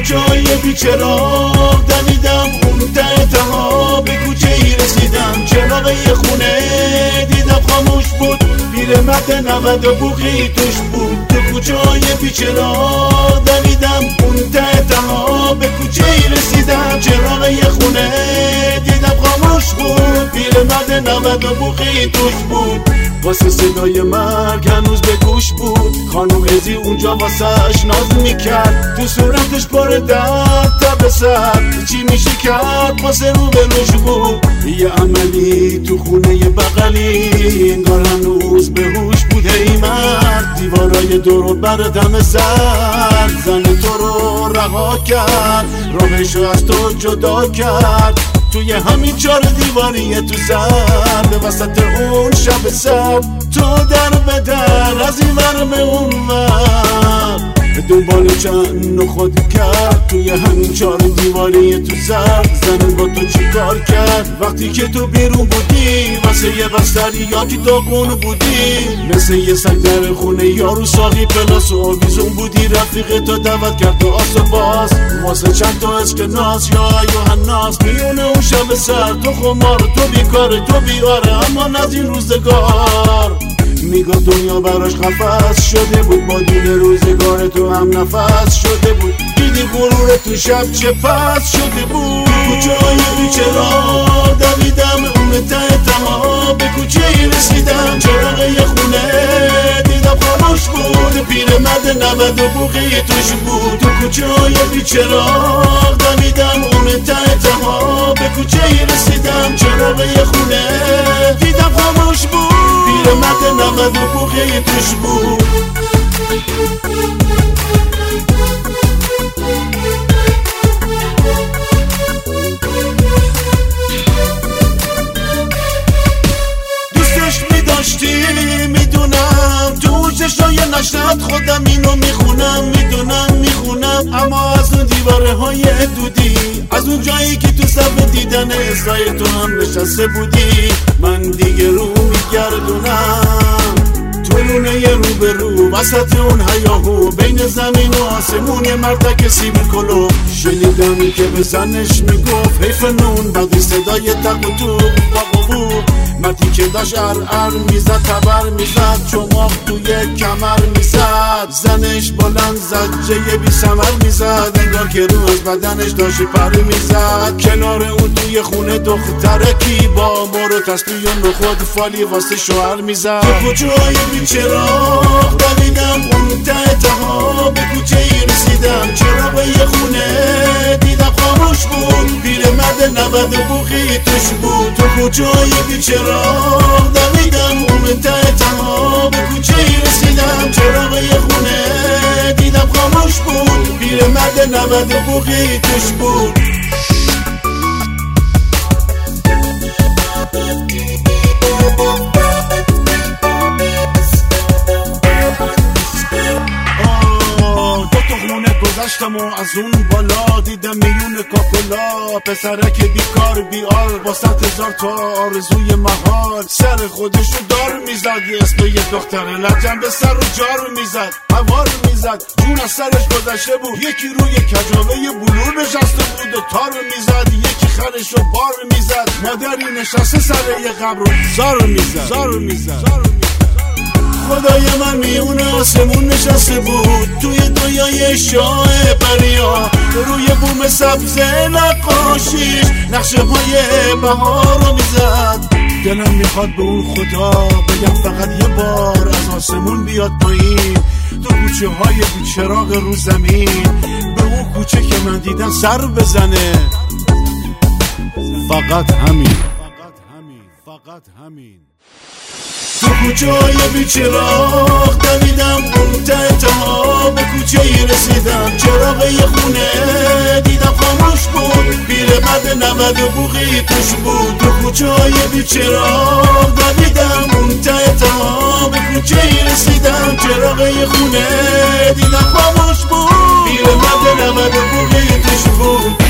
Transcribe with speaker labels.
Speaker 1: کوچه‌های بی‌چراغ دویدم اون ته به کوچه‌ای رسیدم چراغ یه خونه دیدم خاموش بود پیرمرد 90 و بوقی توش بود تو کوچه‌های بی‌چراغ دویدم اون ته به کوچه‌ای رسیدم چراغ یه خونه دیدم خاموش بود پیرمرد 90 و بوقی توش بود واسه صدای مرگ هنوز به گوش بود خانم ازی اونجا واسهش ناز میکرد تو صورتش پر درد تا به سر چی میشه کرد واسه رو به روش بود یه عملی تو خونه بغلی انگار هنوز به هوش بود ای مرد دیوارای دور بر دم سر زن تو رو رها کرد راهشو از تو جدا کرد توی همین 4 دیواری تو سر به وسط اون شب سر تو در به در از این ور به اون ور دنبال چند خود کرد توی همین 4 دیواری تو سر زن با تو چی کار کرد وقتی که تو بیرون بودی واسه یه بستری یا که داغون بودی مثل یه سگ در خونه یارو ساقی پلاس و آویزون بودی رفیق تو دعوت کرد و آس و باز واسه چند تا اسکناس یا یوحناس میونه اون شب سر تو خمار تو بیکاره تو بیاره اما از این روزگار میگه دنیا براش قفس شده بود با دید روزگار تو هم نفس شده بود دیدی غرور تو شب چه پس شده بود کوچه‌های بی‌چراغ دویدم اون ته به کوچه‌ای رسیدم چراغ یه خونه دیدم خاموش بود پیرمرد 90 و بوقی توش بود تو کوچه‌های بی‌چراغ دویدم اون ته به کوچه‌ای رسیدم چراغ یه خونه دیدم خاموش بود پیرمرد 90 و بوقی توش بود دوستش میداشتی میدونم تو چشای نشد خودم اینو میخونم میخونم اما از اون دیواره های دودی از اون جایی که تو صف دیدن اسرای تو هم نشسته بودی من دیگه رو میگردونم تو لونه رو به رو وسط اون هیاهو بین زمین و آسمون یه مردک سیب کلو شنیدم که به زنش میگفت حیف نون بعدی صدای تق و توق باقو مردی که داشت ار میزد تبر میزد چماق توی کمر میزد زنش بلند زجه بی ثمر میزد انگار که رو از بدنش داشت پر میزد کنار اون توی خونه دخترکی با مورو تسبیح و نخود فالی واسه شوهر میزد تو کوچه‌های بی‌چراغ دویدم اون ته به کوچه‌ای رسیدم چراغ یه خونه دیدم خاموش بود پیرمرد 90 و بوقی توش بود تو کوچه‌های بی‌چراغ دویدم اون ته به کوچه‌ای رسیدم چراغ یه خونه دیدم خاموش بود پیرمرد 90 و بوقی توش بود گذشتم و از اون بالا دیدم میون کاکولا پسرک بیکار بیار با 100,000 تا آرزوی محال سر خودشو دار میزد اسم یه دختر لجن به سر و جار میزد هوار میزد جون از سرش گذشته بود یکی روی کجاوه بلور نشسته بود و تار میزد یکی خرشو بار میزد مادری نشسته سر یه قبر و زار میزد خدای من میون آسمون نشسته بود توی دنیای شاه پریا روی بوم سبز نقاشیش نقشه های بهار رو میزد دلم میخواد به اون خدا بگم فقط یه بار از آسمون بیاد پایین تو کوچه های بی‌چراغ رو زمین به اون کوچه که من دیدم سر بزنه فقط همین تو کوچه‌های بی‌چراغ دویدم اون ته به کوچه‌ای رسیدم چراغ یه خونه دیدم خاموش بود پیرمرد 90 و بوقی توش بود تو کوچه‌های بی‌چراغ دویدم اون ته به کوچه‌ای رسیدم چراغ یه خونه دیدم خاموش بود پیرمرد 90 و بوقی توش بود